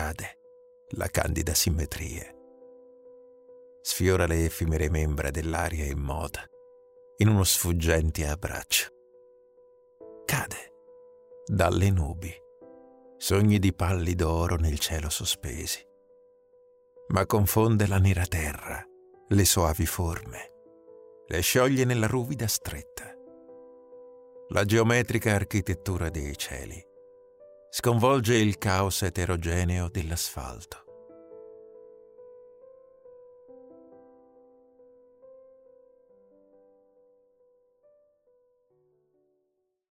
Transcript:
cade la candida simmetria. Sfiora le effimere membra dell'aria immota in uno sfuggente abbraccio. Cade dalle nubi, sogni di pallido oro nel cielo sospesi, ma confonde la nera terra, le soavi forme, le scioglie nella ruvida stretta. La geometrica architettura dei cieli sconvolge il caos eterogeneo dell'asfalto.